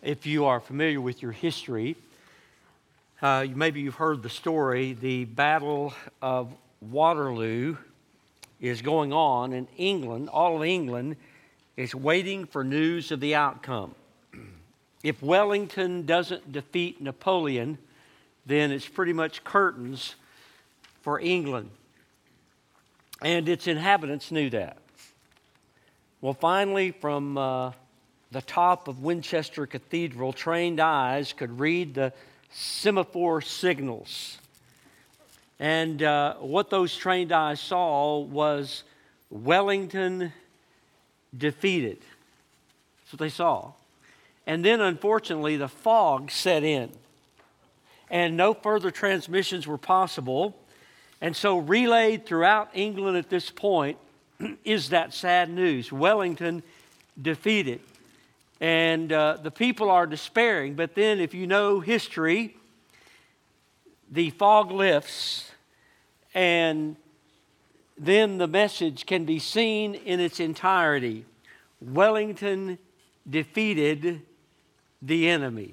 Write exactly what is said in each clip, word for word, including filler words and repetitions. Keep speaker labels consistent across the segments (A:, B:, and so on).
A: if you are familiar with your history, uh, maybe you've heard the story. The Battle of Waterloo is going on in England. All of England is waiting for news of the outcome. If Wellington doesn't defeat Napoleon, then it's pretty much curtains for England. And its inhabitants knew that. Well, finally, from uh, the top of Winchester Cathedral, trained eyes could read the semaphore signals. And uh, what those trained eyes saw was Wellington defeated. That's what they saw. And then, unfortunately, the fog set in. And no further transmissions were possible. And so relayed throughout England at this point is that sad news. Wellington defeated. And uh, the people are despairing. But then if you know history, the fog lifts and then the message can be seen in its entirety. Wellington defeated the enemy.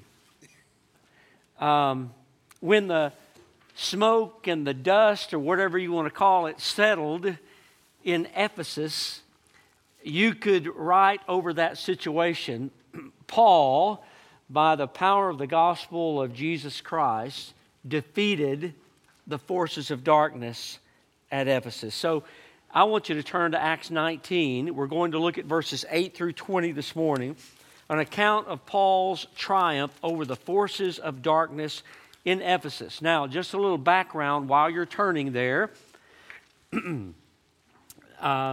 A: Um, when the smoke and the dust, or whatever you want to call it, settled in Ephesus, you could write over that situation, Paul, by the power of the gospel of Jesus Christ, defeated the forces of darkness at Ephesus. So I want you to turn to Acts nineteen. We're going to look at verses eight through twenty this morning, an account of Paul's triumph over the forces of darkness in Ephesus. Now, just a little background while you're turning there. uh,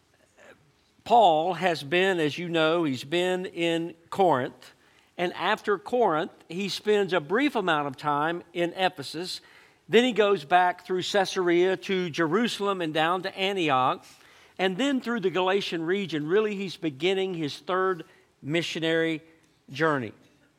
A: Paul has been, as you know, he's been in Corinth. And after Corinth, he spends a brief amount of time in Ephesus. Then he goes back through Caesarea to Jerusalem and down to Antioch. And then through the Galatian region, really he's beginning his third missionary journey.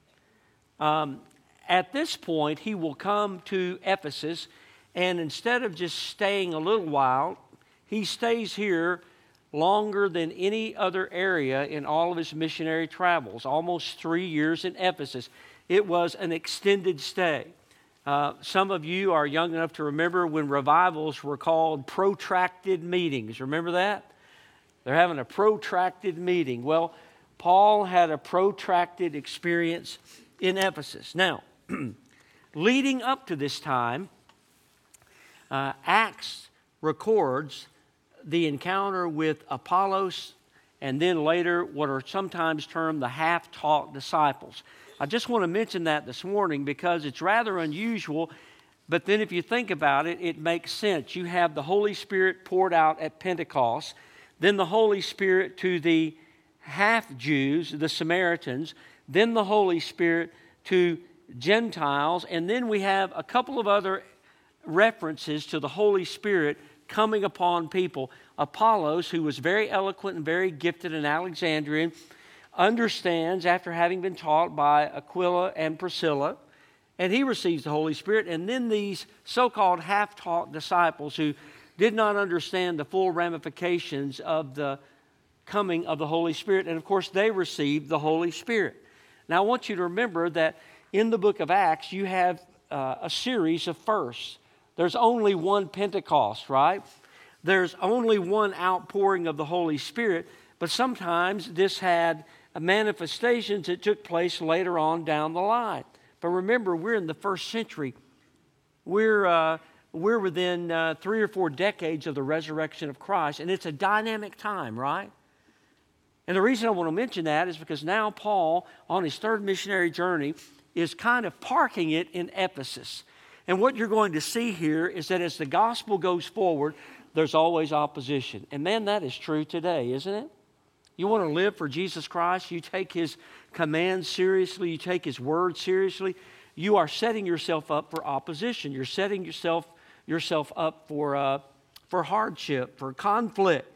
A: Um, At this point, he will come to Ephesus, and instead of just staying a little while, he stays here longer than any other area in all of his missionary travels, almost three years in Ephesus. It was an extended stay. Uh, some of you are young enough to remember when revivals were called protracted meetings. Remember that? They're having a protracted meeting. Well, Paul had a protracted experience in Ephesus. Now, leading up to this time, uh, Acts records the encounter with Apollos and then later what are sometimes termed the half-taught disciples. I just want to mention that this morning because it's rather unusual, but then if you think about it, it makes sense. You have the Holy Spirit poured out at Pentecost, then the Holy Spirit to the half-Jews, the Samaritans, then the Holy Spirit to Gentiles, and then we have a couple of other references to the Holy Spirit coming upon people. Apollos, who was very eloquent and very gifted in Alexandria, understands after having been taught by Aquila and Priscilla, and he receives the Holy Spirit. And then these so-called half-taught disciples who did not understand the full ramifications of the coming of the Holy Spirit, and of course they received the Holy Spirit. Now I want you to remember that in the book of Acts, you have uh, a series of firsts. There's only one Pentecost, right? There's only one outpouring of the Holy Spirit, but sometimes this had manifestations that took place later on down the line. But remember, we're in the first century. We're, uh, we're within uh, three or four decades of the resurrection of Christ, and it's a dynamic time, right? And the reason I want to mention that is because now Paul, on his third missionary journey, is kind of parking it in Ephesus. And what you're going to see here is that as the gospel goes forward, there's always opposition. And man, that is true today, isn't it? You want to live for Jesus Christ, you take His commands seriously, you take His word seriously, you are setting yourself up for opposition. You're setting yourself, yourself up for, uh, for hardship, for conflict.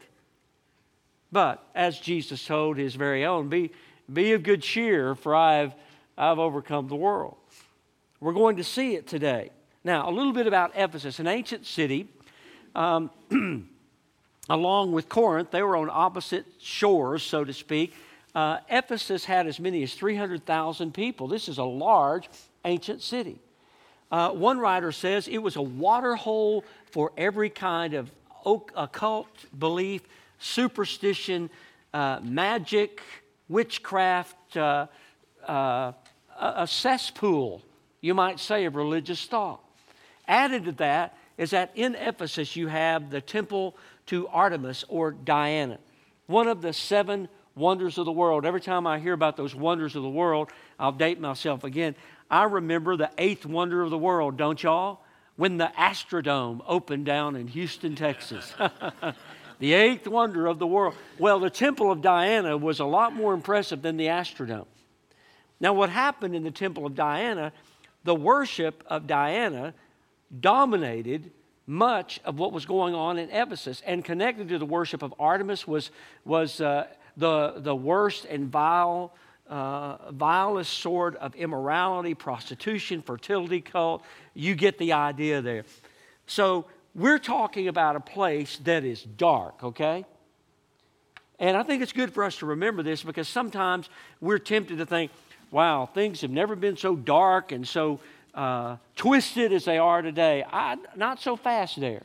A: But as Jesus told His very own, be, be of good cheer, for I have, I've overcome the world. We're going to see it today. Now, a little bit about Ephesus, an ancient city. Um, along with Corinth, they were on opposite shores, so to speak. Uh, Ephesus had as many as three hundred thousand people. This is a large ancient city. Uh, one writer says it was a water hole for every kind of occult belief, superstition, uh, magic, witchcraft, uh, uh, a cesspool, you might say, of religious thought. Added to that is that in Ephesus you have the temple to Artemis or Diana, one of the seven wonders of the world. Every time I hear about those wonders of the world, I'll date myself again. I remember the eighth wonder of the world, don't y'all? When the Astrodome opened down in Houston, Texas. The eighth wonder of the world. Well, the Temple of Diana was a lot more impressive than the Astrodome. Now, what happened in the Temple of Diana, the worship of Diana dominated much of what was going on in Ephesus. And connected to the worship of Artemis was, was uh, the, the worst and vile, uh, vilest sort of immorality, prostitution, fertility cult. You get the idea there. So we're talking about a place that is dark, okay? And I think it's good for us to remember this because sometimes we're tempted to think, wow, things have never been so dark and so uh, twisted as they are today. I, not so fast there.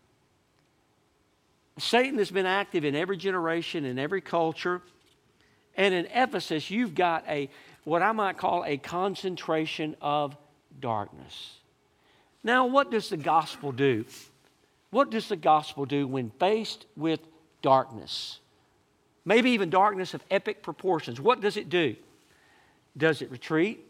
A: Satan has been active in every generation, in every culture. And in Ephesus, you've got a what I might call a concentration of darkness. Now, what does the gospel do? What does the gospel do when faced with darkness? Maybe even darkness of epic proportions. What does it do? Does it retreat?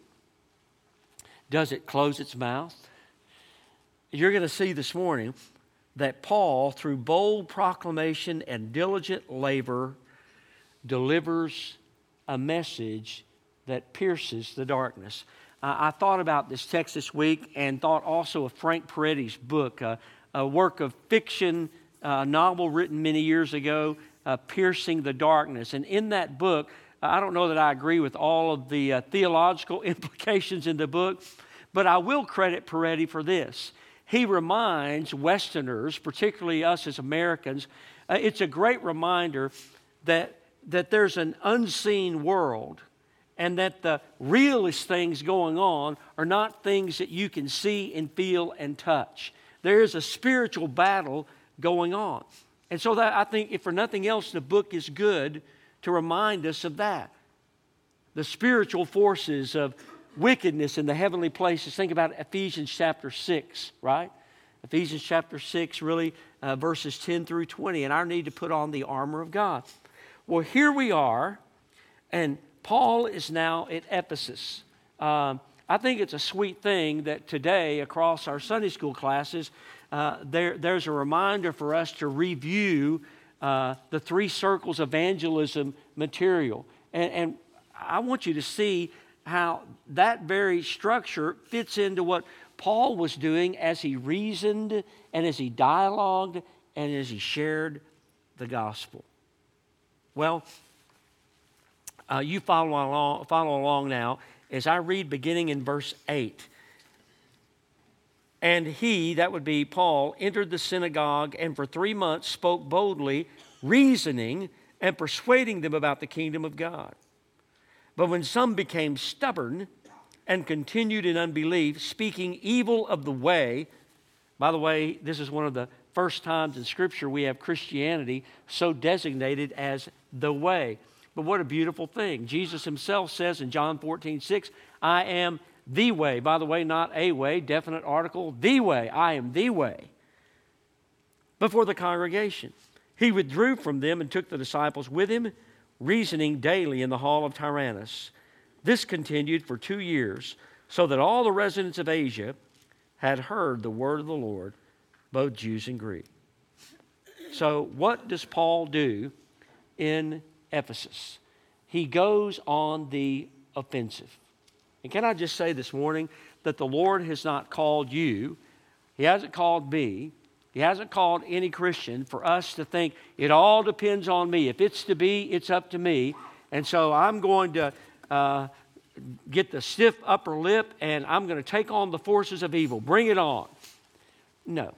A: Does it close its mouth? You're going to see this morning that Paul, through bold proclamation and diligent labor, delivers a message that pierces the darkness. Uh, I thought about this text this week and thought also of Frank Peretti's book, uh, a work of fiction, a novel written many years ago, uh, Piercing the Darkness. And in that book, I don't know that I agree with all of the uh, theological implications in the book, but I will credit Peretti for this. He reminds Westerners, particularly us as Americans, uh, it's a great reminder that, that there's an unseen world and that the realest things going on are not things that you can see and feel and touch. There is a spiritual battle going on. And so that I think, if for nothing else, the book is good to remind us of that. The spiritual forces of wickedness in the heavenly places. Think about Ephesians chapter six, right? Ephesians chapter six, really, uh, verses ten through twenty, and our need to put on the armor of God. Well, here we are, and Paul is now at Ephesus. Um, I think it's a sweet thing that today, across our Sunday school classes, uh, there, there's a reminder for us to review uh, the three circles evangelism material. And, and I want you to see how that very structure fits into what Paul was doing as he reasoned and as he dialogued and as he shared the gospel. Well, uh, you follow along, follow along now as I read beginning in verse eight. And he, that would be Paul, entered the synagogue and for three months spoke boldly, reasoning and persuading them about the kingdom of God. But when some became stubborn and continued in unbelief, speaking evil of the way, by the way, this is one of the first times in Scripture we have Christianity so designated as the way. But what a beautiful thing. Jesus himself says in John fourteen six, I am the way. By the way, not a way, definite article, the way. I am the way. Before the congregation, he withdrew from them and took the disciples with him, reasoning daily in the hall of Tyrannus. This continued for two years, so that all the residents of Asia had heard the word of the Lord, both Jews and Greek. So what does Paul do in Ephesus? He goes on the offensive. And can I just say this morning that the Lord has not called you, He hasn't called me, He hasn't called any Christian for us to think it all depends on me. If it's to be, it's up to me. And so I'm going to uh, get the stiff upper lip and I'm going to take on the forces of evil. Bring it on. No.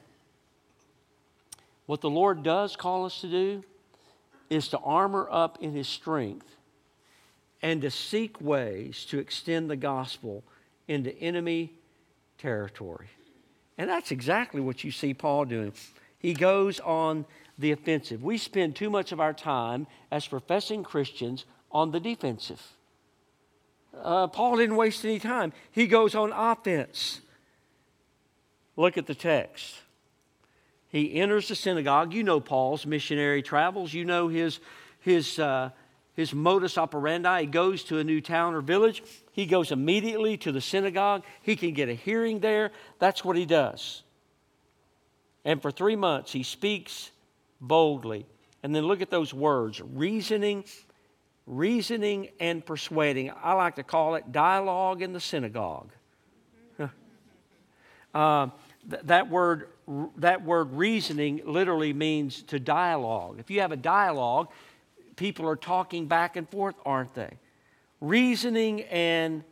A: What the Lord does call us to do is to armor up in His strength and to seek ways to extend the gospel into enemy territory. And that's exactly what you see Paul doing. He goes on the offensive. We spend too much of our time as professing Christians on the defensive. Uh, Paul didn't waste any time. He goes on offense. Look at the text. He enters the synagogue. You know Paul's missionary travels. You know his, his, uh, his modus operandi. He goes to a new town or village. He goes immediately to the synagogue. He can get a hearing there. That's what he does. And for three months, he speaks boldly. And then look at those words, reasoning, reasoning and persuading. I like to call it dialogue in the synagogue. uh, th- that word, that word reasoning literally means to dialogue. If you have a dialogue, people are talking back and forth, aren't they? Reasoning and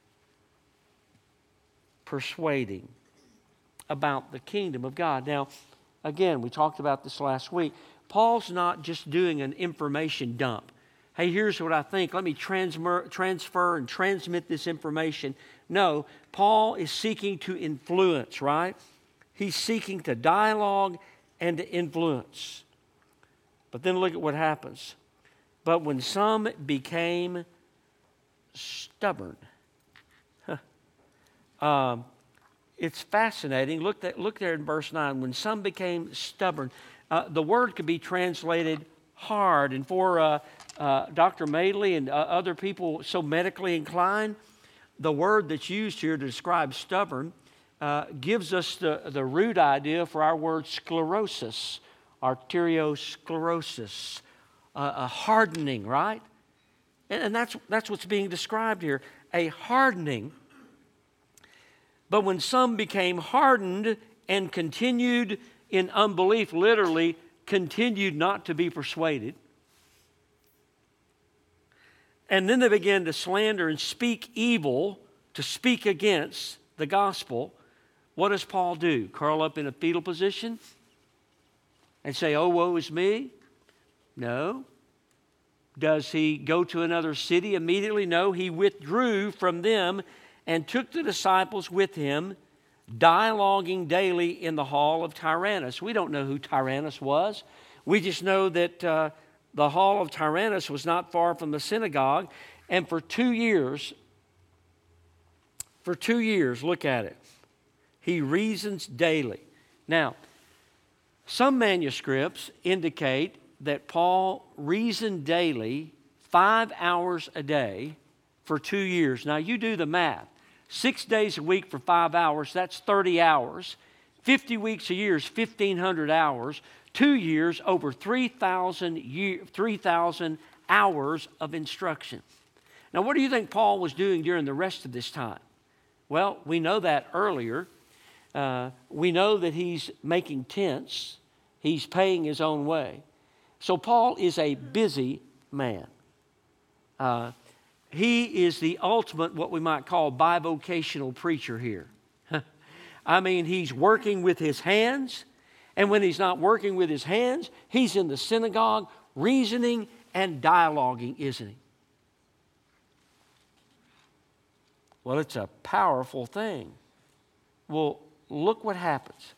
A: persuading about the kingdom of God. Now, again, we talked about this last week. Paul's not just doing an information dump. Hey, here's what I think. Let me transfer, transfer and transmit this information. No, Paul is seeking to influence, right? He's seeking to dialogue and to influence. But then look at what happens. But when some became stubborn, huh, um, it's fascinating. Look, that, look there in verse nine. When some became stubborn, uh, the word could be translated hard. And for uh, uh, Doctor Madeley and uh, other people so medically inclined, the word that's used here to describe stubborn uh, gives us the, the root idea for our word sclerosis, arteriosclerosis, uh, a hardening, right? And, and that's, that's what's being described here, a hardening. But when some became hardened and continued in unbelief, literally continued not to be persuaded, and then they began to slander and speak evil, to speak against the gospel, what does Paul do? Curl up in a fetal position and say, oh, woe is me? No. Does he go to another city immediately? No. He withdrew from them and took the disciples with him, dialoguing daily in the hall of Tyrannus. We don't know who Tyrannus was. We just know that uh, the hall of Tyrannus was not far from the synagogue. And for two years, for two years, look at it, he reasons daily. Now, some manuscripts indicate that Paul reasoned daily five hours a day for two years. Now, you do the math. Six days a week for five hours, that's thirty hours. fifty weeks a year is fifteen hundred hours. Two years, over three thousand year, three thousand hours of instruction. Now, what do you think Paul was doing during the rest of this time? Well, we know that earlier. Uh, we know that he's making tents. He's paying his own way. So Paul is a busy man. Uh, He is the ultimate, what we might call, bivocational preacher here. I mean, he's working with his hands, and when he's not working with his hands, he's in the synagogue reasoning and dialoguing, isn't he? Well, it's a powerful thing. Well, look what happens.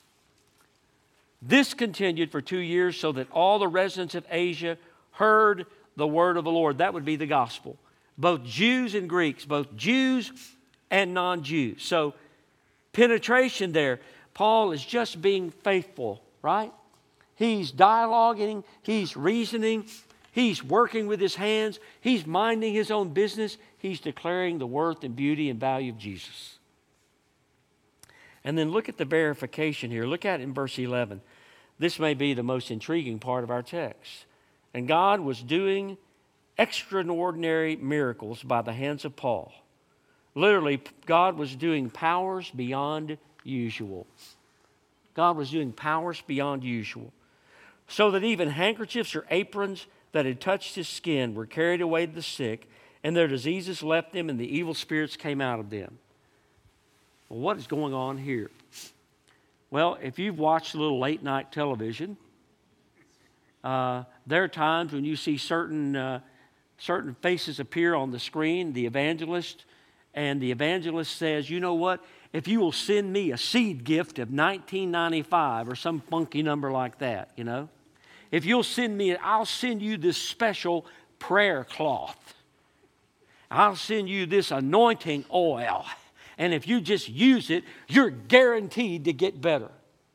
A: This continued for two years so that all the residents of Asia heard the word of the Lord. That would be the gospel. Both Jews and Greeks, both Jews and non-Jews. So penetration there. Paul is just being faithful, right? He's dialoguing, he's reasoning, he's working with his hands, he's minding his own business, he's declaring the worth and beauty and value of Jesus. And then look at the verification here. Look at it in verse eleven. This may be the most intriguing part of our text. And God was doing extraordinary miracles by the hands of Paul. Literally, God was doing powers beyond usual. God was doing powers beyond usual. So that even handkerchiefs or aprons that had touched his skin were carried away to the sick, and their diseases left them, and the evil spirits came out of them. Well, what is going on here? Well, if you've watched a little late night television, uh, there are times when you see certain uh, certain faces appear on the screen, the evangelist, and the evangelist says, you know what? If you will send me a seed gift of nineteen ninety-five or some funky number like that, you know. If you'll send me, I'll send you this special prayer cloth. I'll send you this anointing oil. And if you just use it, you're guaranteed to get better.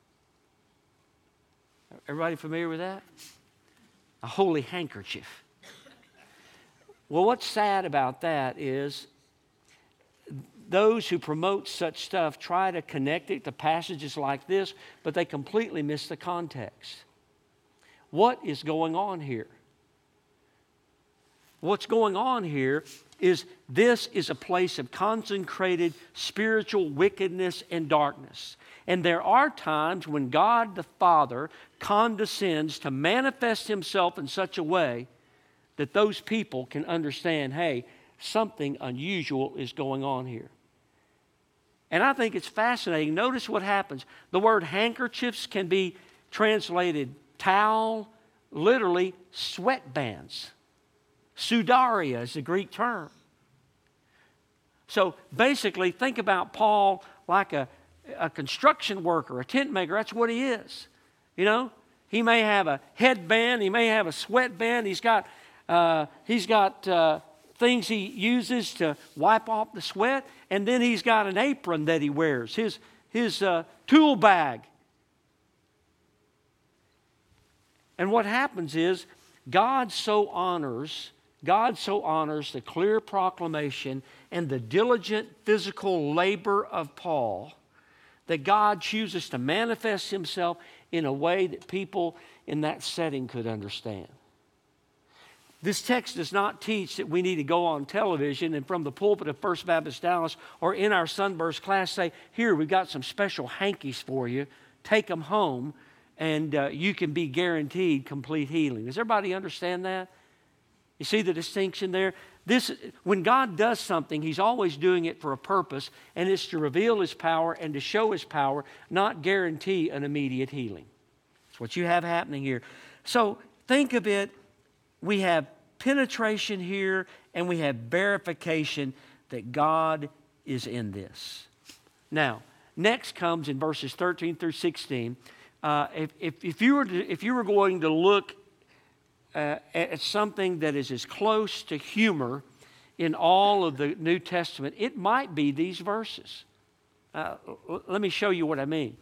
A: Everybody familiar with that? A holy handkerchief. Well, what's sad about that is those who promote such stuff try to connect it to passages like this, but they completely miss the context. What is going on here? What's going on here is this is a place of concentrated spiritual wickedness and darkness. And there are times when God the Father condescends to manifest Himself in such a way that those people can understand, hey, something unusual is going on here. And I think it's fascinating. Notice what happens. The word handkerchiefs can be translated towel, literally sweatbands. Sudaria is the Greek term. So basically, think about Paul like a, a construction worker, a tent maker. That's what he is. You know, he may have a headband, he may have a sweatband. He's got uh, he's got uh, things he uses to wipe off the sweat, and then he's got an apron that he wears. His his uh, tool bag. And what happens is God so honors. God so honors the clear proclamation and the diligent physical labor of Paul that God chooses to manifest Himself in a way that people in that setting could understand. This text does not teach that we need to go on television and from the pulpit of First Baptist Dallas or in our Sunburst class say, here, we've got some special hankies for you. Take them home and uh, you can be guaranteed complete healing. Does everybody understand that? You see the distinction there? This, when God does something, He's always doing it for a purpose, and it's to reveal His power and to show His power, not guarantee an immediate healing. That's what you have happening here. So think of it, we have penetration here, and we have verification that God is in this. Now, next comes in verses thirteen through sixteen. Uh, if, if, if, you were to, if you were going to look Uh, at something that is as close to humor in all of the New Testament, it might be these verses. Uh, let me show you what I mean.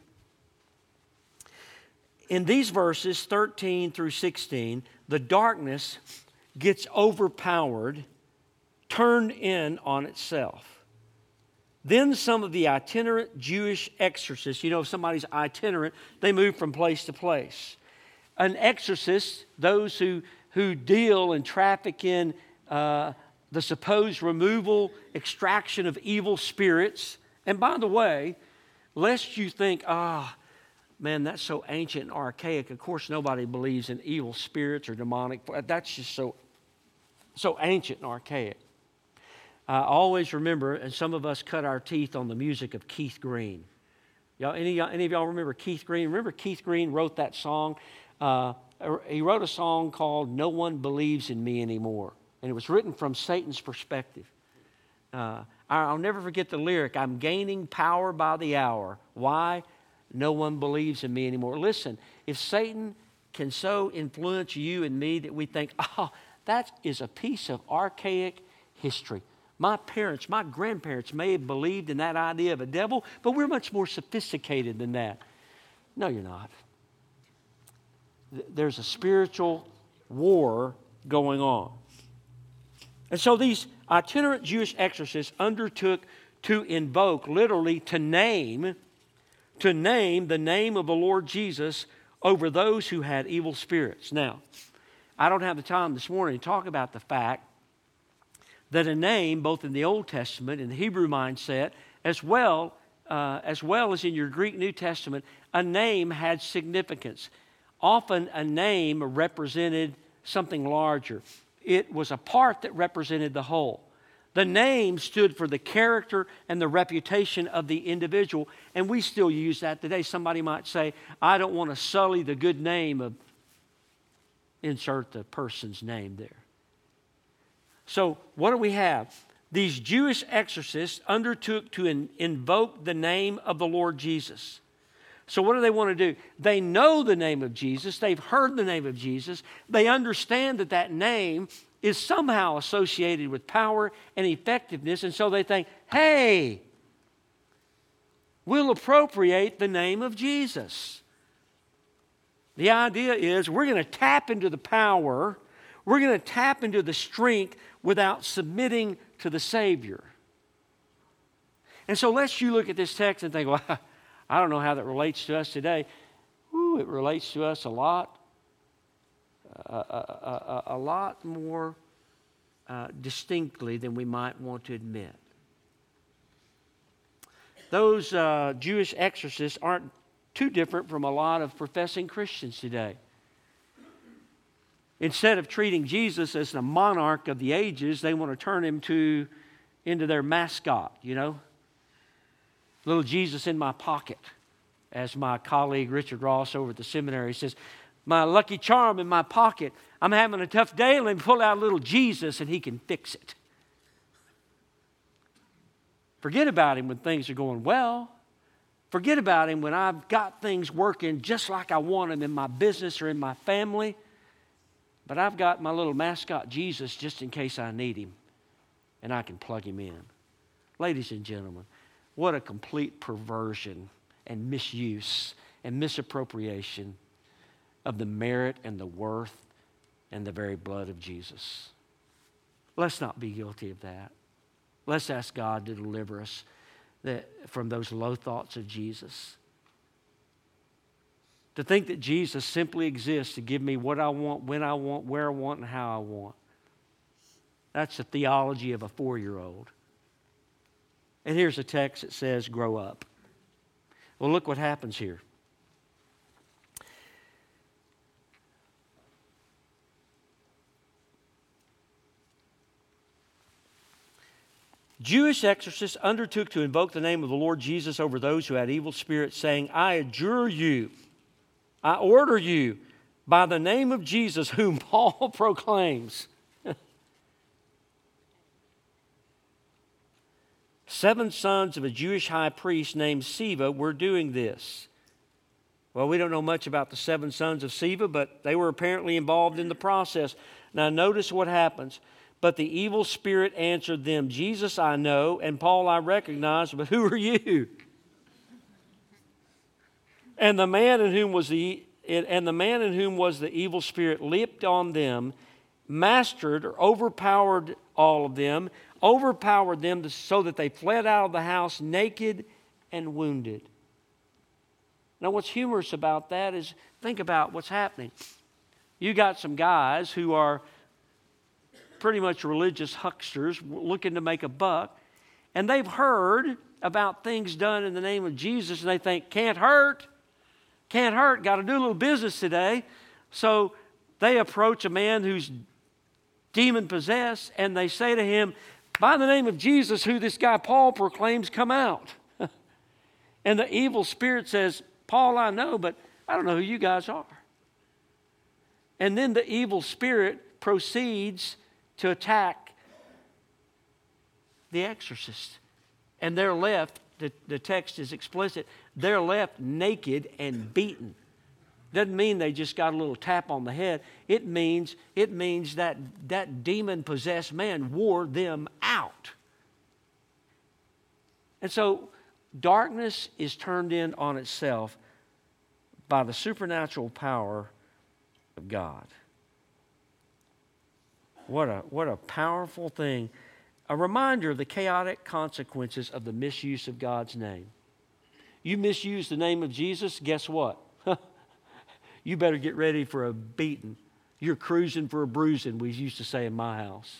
A: In these verses, thirteen through sixteen, the darkness gets overpowered, turned in on itself. Then some of the itinerant Jewish exorcists, you know, if somebody's itinerant, they move from place to place. An exorcist, those who, who deal and traffic in uh, the supposed removal, extraction of evil spirits. And by the way, lest you think, ah, oh, man, that's so ancient and archaic. Of course, nobody believes in evil spirits or demonic. That's just so, so ancient and archaic. I always remember, and some of us cut our teeth on the music of Keith Green. Y'all, any, any of y'all remember Keith Green? Remember Keith Green wrote that song? Uh, he wrote a song called No One Believes in Me Anymore. And it was written from Satan's perspective. Uh, I'll never forget the lyric, I'm gaining power by the hour. Why? No one believes in me anymore. Listen, if Satan can so influence you and me that we think, oh, that is a piece of archaic history. My parents, my grandparents may have believed in that idea of a devil, but we're much more sophisticated than that. No, you're not. There's a spiritual war going on. And so these itinerant Jewish exorcists undertook to invoke, literally to name, to name the name of the Lord Jesus over those who had evil spirits. Now, I don't have the time this morning to talk about the fact that a name, both in the Old Testament and the Hebrew mindset, as well, uh, as well as in your Greek New Testament, a name had significance. Often a name represented something larger. It was a part that represented the whole. The name stood for the character and the reputation of the individual, and we still use that today. Somebody might say, I don't want to sully the good name of, insert the person's name there. So what do we have? These Jewish exorcists undertook to in, invoke the name of the Lord Jesus. So what do they want to do? They know the name of Jesus. They've heard the name of Jesus. They understand that that name is somehow associated with power and effectiveness. And so they think, hey, we'll appropriate the name of Jesus. The idea is we're going to tap into the power. We're going to tap into the strength without submitting to the Savior. And so lest you look at this text and think, well, I don't know how that relates to us today. Ooh, it relates to us a lot, uh, a, a, a lot more uh, distinctly than we might want to admit. Those uh, Jewish exorcists aren't too different from a lot of professing Christians today. Instead of treating Jesus as the monarch of the ages, they want to turn him to into their mascot, you know. Little Jesus in my pocket, as my colleague Richard Ross over at the seminary says, my lucky charm in my pocket. I'm having a tough day, let me pull out a little Jesus and he can fix it. Forget about him when things are going well. Forget about him when I've got things working just like I want them in my business or in my family. But I've got my little mascot Jesus just in case I need him, and I can plug him in. Ladies and gentlemen, what a complete perversion and misuse and misappropriation of the merit and the worth and the very blood of Jesus. Let's not be guilty of that. Let's ask God to deliver us that, from those low thoughts of Jesus. To think that Jesus simply exists to give me what I want, when I want, where I want, and how I want. That's the theology of a four-year-old. And here's a text that says, grow up. Well, look what happens here. Jewish exorcists undertook to invoke the name of the Lord Jesus over those who had evil spirits, saying, I adjure you, I order you, by the name of Jesus, whom Paul proclaims. Seven sons of a Jewish high priest named Sceva were doing this. Well, we don't know much about the seven sons of Sceva, but they were apparently involved in the process. Now, notice what happens. But the evil spirit answered them, Jesus I know, and Paul I recognize, but who are you? And the man in whom was the and the man in whom was the evil spirit leaped on them, mastered or overpowered all of them, overpowered them so that they fled out of the house naked and wounded. Now, what's humorous about that is think about what's happening. You got some guys who are pretty much religious hucksters looking to make a buck, and they've heard about things done in the name of Jesus, and they think, can't hurt, can't hurt, got to do a little business today. So they approach a man who's demon-possessed, and they say to him, by the name of Jesus, who this guy Paul proclaims, come out. And the evil spirit says, Paul, I know, but I don't know who you guys are. And then the evil spirit proceeds to attack the exorcist. And they're left, the, the text is explicit, they're left naked and beaten. Doesn't mean they just got a little tap on the head. It means, it means that that demon-possessed man wore them out. And so darkness is turned in on itself by the supernatural power of God. What a, what a powerful thing. A reminder of the chaotic consequences of the misuse of God's name. You misuse the name of Jesus, guess what? You better get ready for a beating. You're cruising for a bruising, we used to say in my house.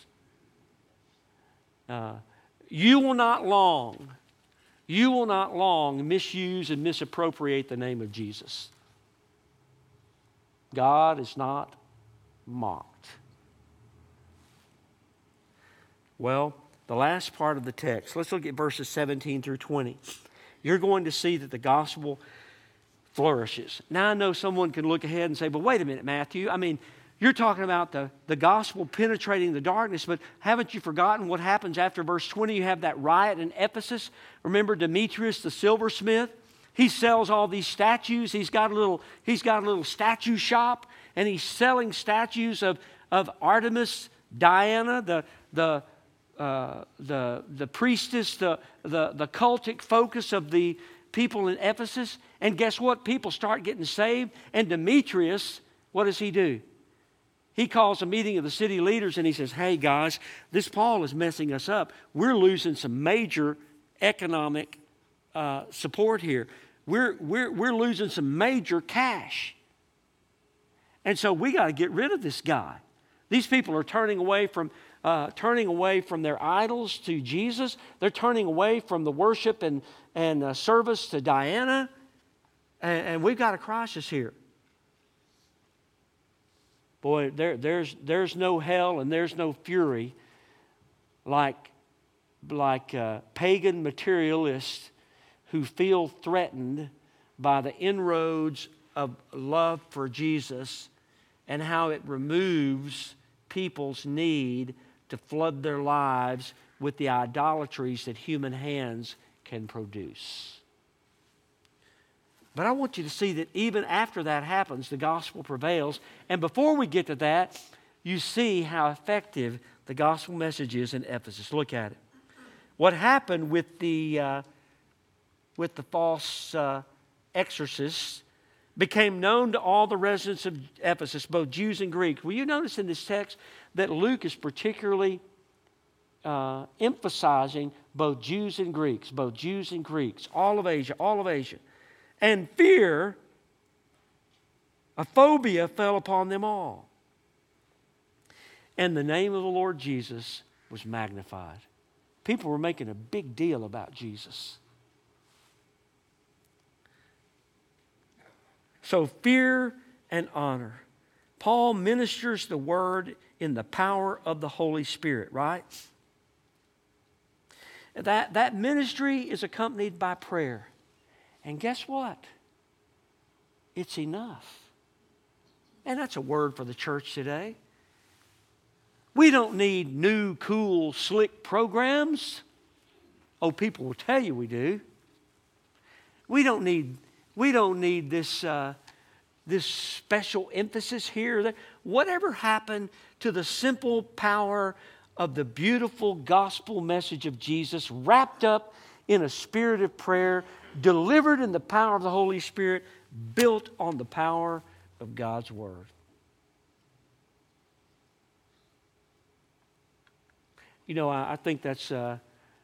A: Uh, you will not long, you will not long misuse and misappropriate the name of Jesus. God is not mocked. Well, the last part of the text, let's look at verses seventeen through twenty. You're going to see that the gospel flourishes. Now, I know someone can look ahead and say, but wait a minute, Matthew. I mean, You're talking about the, the gospel penetrating the darkness, but haven't you forgotten what happens after verse twenty? You have that riot in Ephesus. Remember Demetrius the silversmith? He sells all these statues. He's got a little, he's got a little statue shop, and he's selling statues of, of Artemis, Diana, the, the, uh, the, the priestess, the, the, the cultic focus of the people in Ephesus. And guess what? People start getting saved. And Demetrius, what does he do? He calls a meeting of the city leaders and he says, hey guys, this Paul is messing us up. We're losing some major economic uh, support here. We're, we're, we're losing some major cash. And so we got to get rid of this guy. These people are turning away from uh, turning away from their idols to Jesus. They're turning away from the worship and, and uh, service to Diana. And, and we've got a crisis here. Boy, there, there's, there's no hell and there's no fury like, like uh, pagan materialists who feel threatened by the inroads of love for Jesus and how it removes people's need to flood their lives with the idolatries that human hands can produce. But I want you to see that even after that happens, the gospel prevails. And before we get to that, you see how effective the gospel message is in Ephesus. Look at it. What happened with the, uh, with the false uh, exorcists became known to all the residents of Ephesus, both Jews and Greeks. Will you notice in this text that Luke is particularly uh, emphasizing both Jews and Greeks, both Jews and Greeks, all of Asia, all of Asia. And fear, a phobia fell upon them all. And the name of the Lord Jesus was magnified. People were making a big deal about Jesus. So fear and honor. Paul ministers the word in the power of the Holy Spirit, right? That, that ministry is accompanied by prayer. And guess what? It's enough. And that's a word for the church today. We don't need new, cool, slick programs. Oh, people will tell you we do. We don't need, we don't need this, uh, this special emphasis here. That whatever happened to the simple power of the beautiful gospel message of Jesus wrapped up in a spirit of prayer, delivered in the power of the Holy Spirit, built on the power of God's Word. You know, I, I think that's, uh,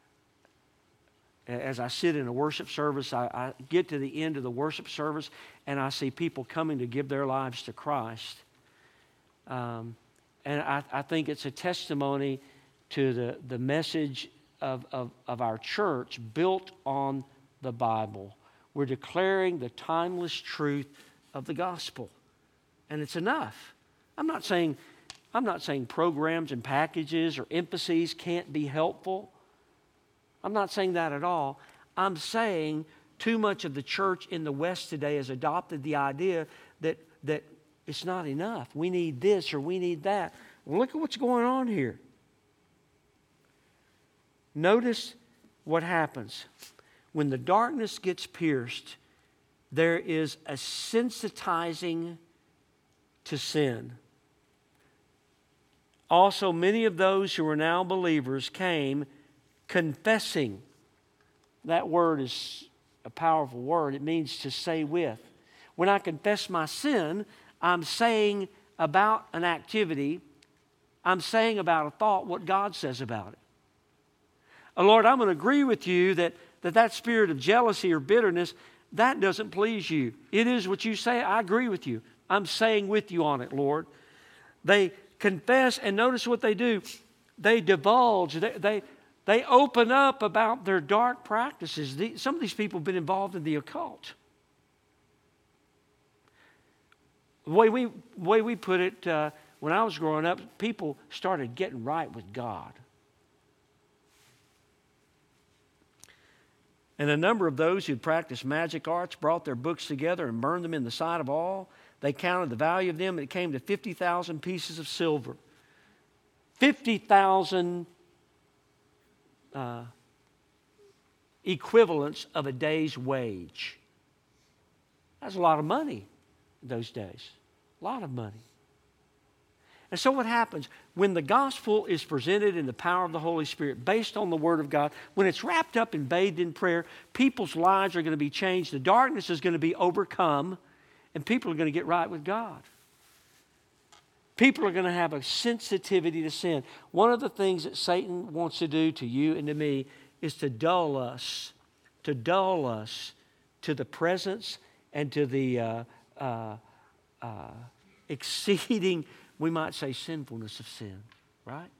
A: as I sit in a worship service, I, I get to the end of the worship service and I see people coming to give their lives to Christ. Um, and I, I think it's a testimony to the, the message of, of, of our church built on the Bible. We're declaring the timeless truth of the gospel. And it's enough. I'm not saying, I'm not saying programs and packages or emphases can't be helpful. I'm not saying that at all. I'm saying too much of the church in the West today has adopted the idea that, that it's not enough. We need this or we need that. Well, look at what's going on here. Notice what happens. When the darkness gets pierced, there is a sensitizing to sin. Also, many of those who are now believers came confessing. That word is a powerful word. It means to say with. When I confess my sin, I'm saying about an activity, I'm saying about a thought what God says about it. Oh, Lord, I'm going to agree with you that, that that spirit of jealousy or bitterness, that doesn't please you. It is what you say. I agree with you. I'm saying with you on it, Lord. They confess, and notice what they do. They divulge. They, they, they open up about their dark practices. The, some of these people have been involved in the occult. The way we, the way we put it, uh, when I was growing up, people started getting right with God. And a number of those who practiced magic arts brought their books together and burned them in the sight of all. They counted the value of them, and it came to fifty thousand pieces of silver. fifty thousand uh, equivalents of a day's wage. That's a lot of money in those days. A lot of money. And so what happens when the gospel is presented in the power of the Holy Spirit, based on the Word of God, when it's wrapped up and bathed in prayer, people's lives are going to be changed. The darkness is going to be overcome, and people are going to get right with God. People are going to have a sensitivity to sin. One of the things that Satan wants to do to you and to me is to dull us, to dull us to the presence and to the uh, uh, uh, exceeding, we might say, sinfulness of sin, right?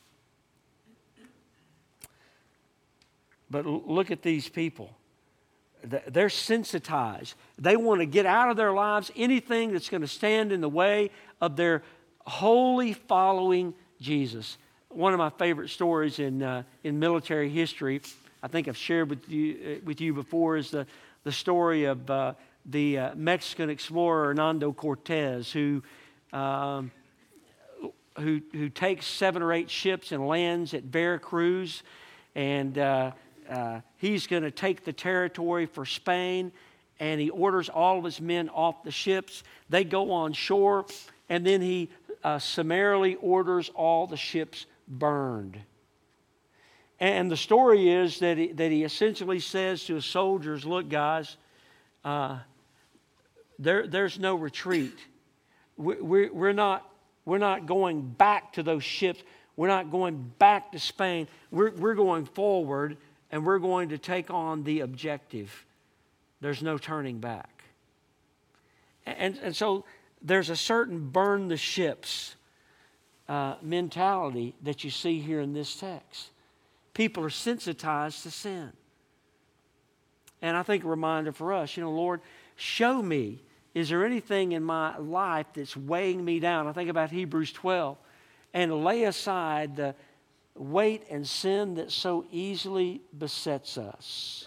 A: But look at these people. They're sensitized. They want to get out of their lives anything that's going to stand in the way of their wholly following Jesus. One of my favorite stories in uh, in military history, I think I've shared with you uh, with you before, is the the story of uh, the uh, Mexican explorer Hernando Cortez, who um, who who takes seven or eight ships and lands at Veracruz, and uh, uh, he's going to take the territory for Spain, and he orders all of his men off the ships. They go on shore, and then he uh, summarily orders all the ships burned. And the story is that he, that he essentially says to his soldiers, look, guys, uh, there, there's no retreat. We, we, we're, not, we're not going back to those ships. We're not going back to Spain. We're, we're going forward, and we're going to take on the objective. There's no turning back. And, and so there's a certain burn the ships uh, mentality that you see here in this text. People are sensitized to sin. And I think a reminder for us, you know, Lord, show me, is there anything in my life that's weighing me down? I think about Hebrews twelve. And lay aside the weight and sin that so easily besets us.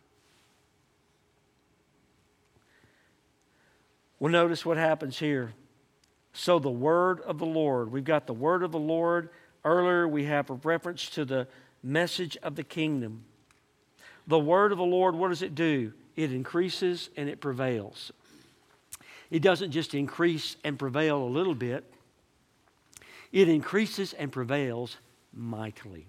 A: Well, notice what happens here. So the word of the Lord. We've got the word of the Lord. Earlier we have a reference to the message of the kingdom. The word of the Lord, what does it do? It increases and it prevails. It doesn't just increase and prevail a little bit. It increases and prevails mightily.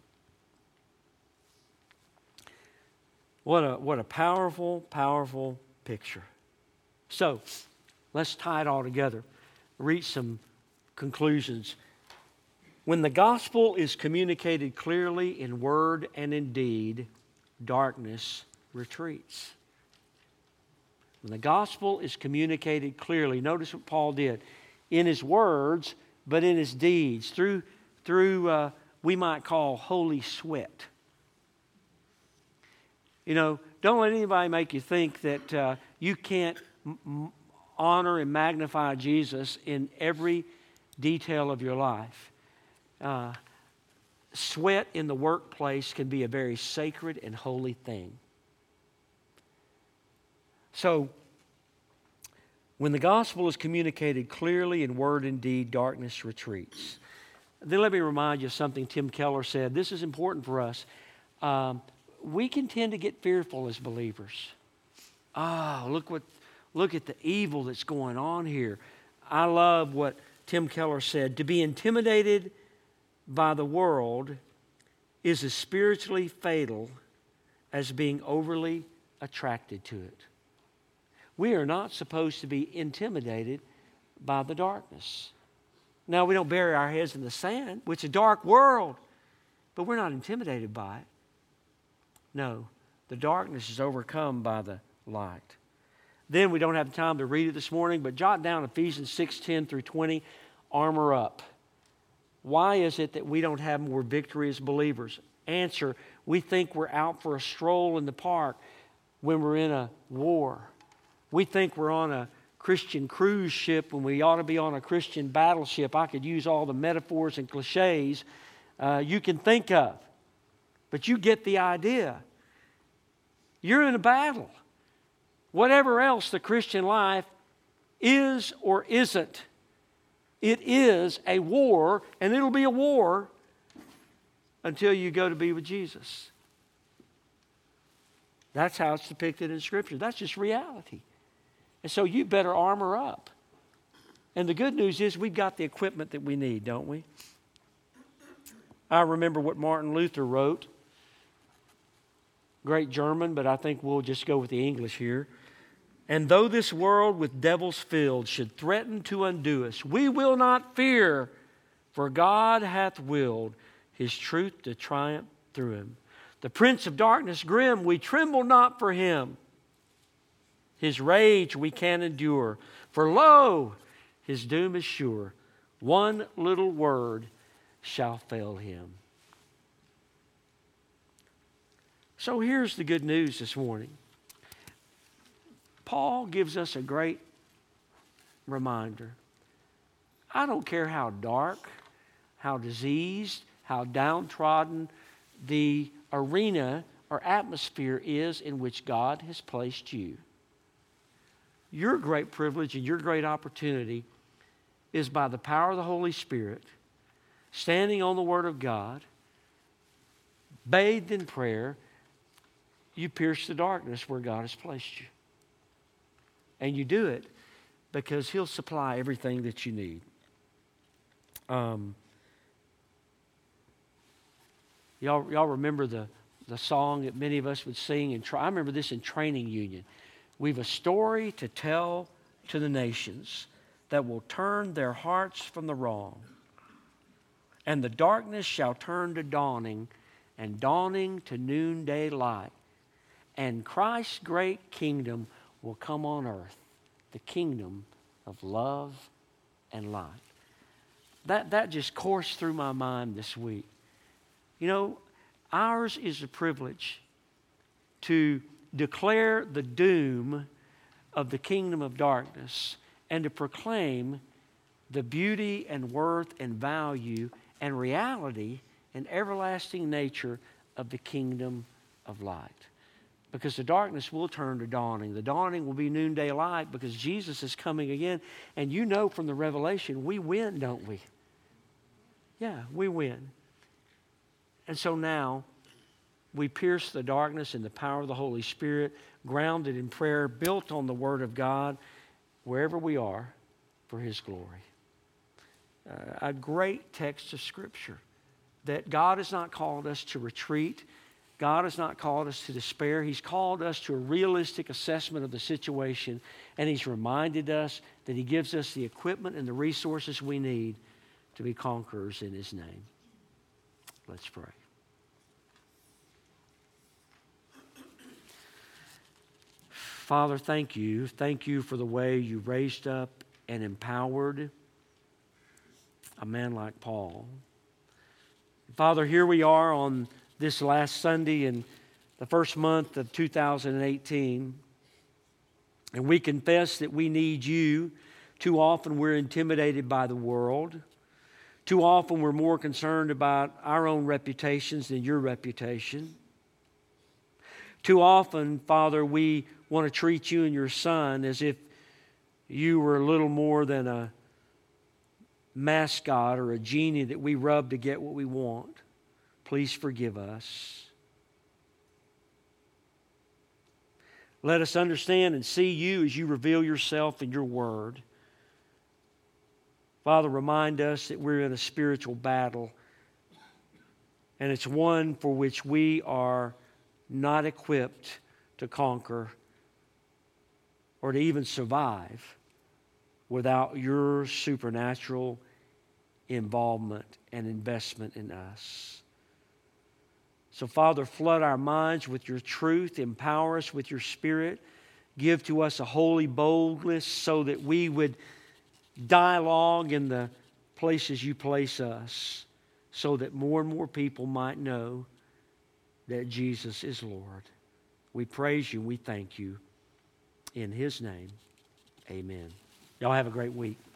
A: What a, what a powerful, powerful picture. So, let's tie it all together. Reach some conclusions. When the gospel is communicated clearly in word and in deed, darkness retreats. When the gospel is communicated clearly, notice what Paul did. In his words, but in his deeds, through, through uh, we might call holy sweat. You know, don't let anybody make you think that uh, you can't m- honor and magnify Jesus in every detail of your life. Uh, sweat in the workplace can be a very sacred and holy thing. So, when the gospel is communicated clearly in word and deed, darkness retreats. Then let me remind you of something Tim Keller said. This is important for us. Um, we can tend to get fearful as believers. Ah, oh, look what, look at the evil that's going on here. I love what Tim Keller said. To be intimidated by the world is as spiritually fatal as being overly attracted to it. We are not supposed to be intimidated by the darkness. Now, we don't bury our heads in the sand, which is a dark world, but we're not intimidated by it. No, the darkness is overcome by the light. Then we don't have time to read it this morning, but jot down Ephesians six ten through twenty, armor up. Why is it that we don't have more victory as believers? Answer, we think we're out for a stroll in the park when we're in a war. We think we're on a Christian cruise ship when we ought to be on a Christian battleship. I could use all the metaphors and cliches uh, you can think of. But you get the idea. You're in a battle. Whatever else the Christian life is or isn't. It is a war, and it'll be a war until you go to be with Jesus. That's how it's depicted in Scripture. That's just reality. And so you better armor up. And the good news is we've got the equipment that we need, don't we? I remember what Martin Luther wrote. Great German, but I think we'll just go with the English here. And though this world with devils filled should threaten to undo us, we will not fear, for God hath willed His truth to triumph through him. The prince of darkness grim, we tremble not for him. His rage we can endure, for lo, his doom is sure. One little word shall fail him. So here's the good news this morning. Paul gives us a great reminder. I don't care how dark, how diseased, how downtrodden the arena or atmosphere is in which God has placed you. Your great privilege and your great opportunity is by the power of the Holy Spirit, standing on the Word of God, bathed in prayer, you pierce the darkness where God has placed you. And you do it because He'll supply everything that you need. Um, y'all, y'all remember the, the song that many of us would sing? And try, I remember this in training union. We've a story to tell to the nations that will turn their hearts from the wrong. And the darkness shall turn to dawning, and dawning to noonday light. And Christ's great kingdom will come on earth, the kingdom of love and light. That, that just coursed through my mind this week. You know, ours is the privilege to declare the doom of the kingdom of darkness and to proclaim the beauty and worth and value and reality and everlasting nature of the kingdom of light. Because the darkness will turn to dawning. The dawning will be noonday light because Jesus is coming again. And you know from the Revelation, we win, don't we? Yeah, we win. And so now, we pierce the darkness in the power of the Holy Spirit, grounded in prayer, built on the Word of God, wherever we are, for His glory. Uh, a great text of Scripture that God has not called us to retreat. God has not called us to despair. He's called us to a realistic assessment of the situation, and He's reminded us that He gives us the equipment and the resources we need to be conquerors in His name. Let's pray. Father, thank you. Thank you for the way you raised up and empowered a man like Paul. Father, here we are on this last Sunday in the first month of two thousand eighteen, and we confess that we need you. Too often we're intimidated by the world. Too often we're more concerned about our own reputations than your reputation. Too often, Father, we want to treat you and your Son as if you were little more than a mascot or a genie that we rub to get what we want. Please forgive us. Let us understand and see you as you reveal yourself in your word. Father, remind us that we're in a spiritual battle, and it's one for which we are not equipped to conquer or to even survive without your supernatural involvement and investment in us. So, Father, flood our minds with your truth, empower us with your Spirit, give to us a holy boldness so that we would dialogue in the places you place us, so that more and more people might know that Jesus is Lord. We praise you, we thank you. In His name, amen. Y'all have a great week.